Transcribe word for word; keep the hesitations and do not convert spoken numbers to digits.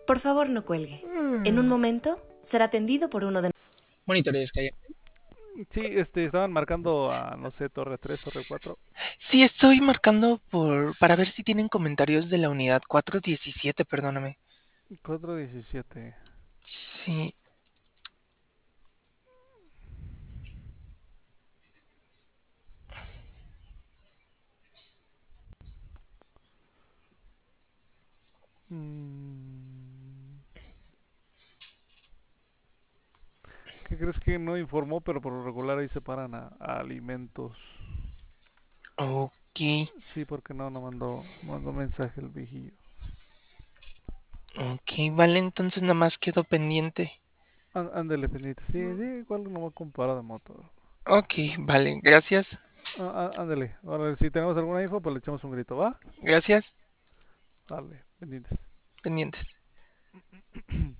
Por favor, no cuelgue. En un momento será atendido por uno de... Monitores que hay. Sí, este, estaban marcando a, no sé, Torre tres, Torre cuatro. Sí, estoy marcando por para ver si tienen comentarios de la unidad cuatro diecisiete, perdóname. cuatro diecisiete. Sí. Mm, ¿Qué crees que no informó? Pero por lo regular ahí separan a, a alimentos. Ok. Sí, porque no, no mandó, mandó mensaje el viejillo. Ok, vale, entonces nada más quedo pendiente. Án- Ándele, pendiente. Sí, sí, igual no va a comparar de moto. Ok, vale, gracias. Ah, ah, ándele. Ahora, si tenemos alguna info, pues le echamos un grito, ¿va? Gracias. Dale, pendientes. Pendientes.